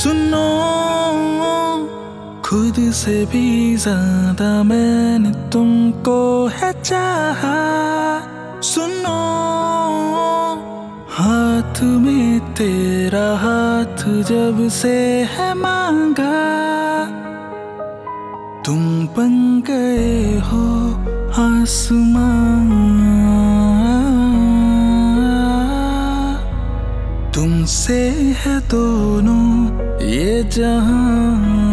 सुनो, खुद से भी ज्यादा मैंने तुमको है चाहा। सुनो, हाथ में तेरा हाथ जब से है मांगा, तुम बन गए हो आसमां। तुमसे है दोनों ये जहां।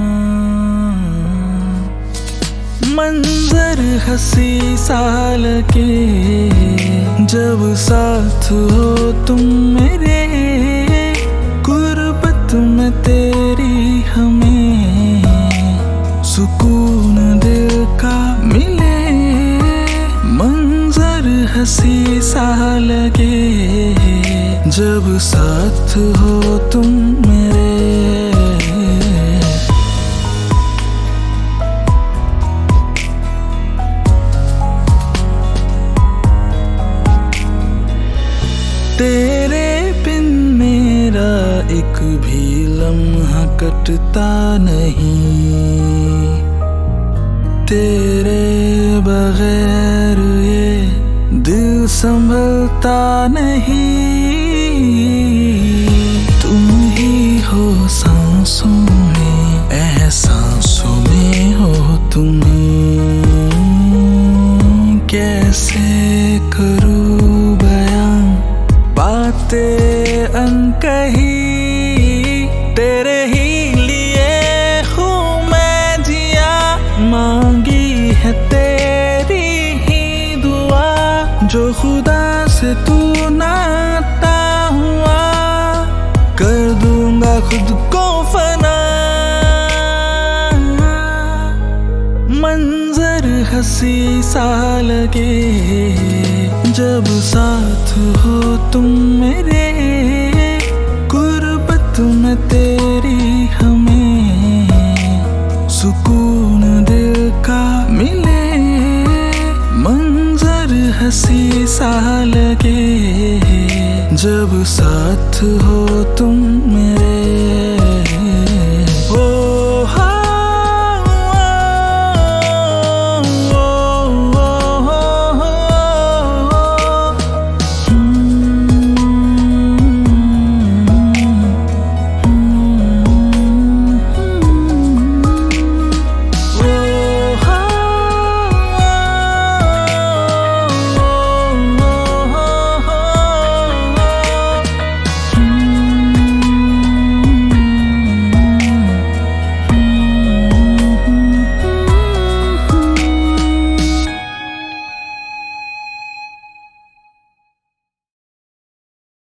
मंजर हंसी सा लगे जब साथ हो तुम मेरे, गुर्बत में तेरी हमें सुकून दिल का मिले। मंजर हंसी सा लगे जब साथ हो तुम मेरे। तेरे बिन मेरा एक भी लम्हा कटता नहीं, तेरे बगैर ये दिल संभलता नहीं। तुम ही हो सांसों में, एहसासों में हो तुम। कैसे करूं बयां बातें अनकही, तेरे ही लिए हूँ मैं जिया। मांगी है तेरी ही दुआ, जो खुदा से तू नाता हुआ, कर दूंगा खुद को फना। मंजर हंसी सा लगे जब साथ हो तुम मेरे, गुर्बत में तेरी हमें सुकून दिल का मिले। मंजर हंसी सा लगे जब साथ हो तुम मेरे।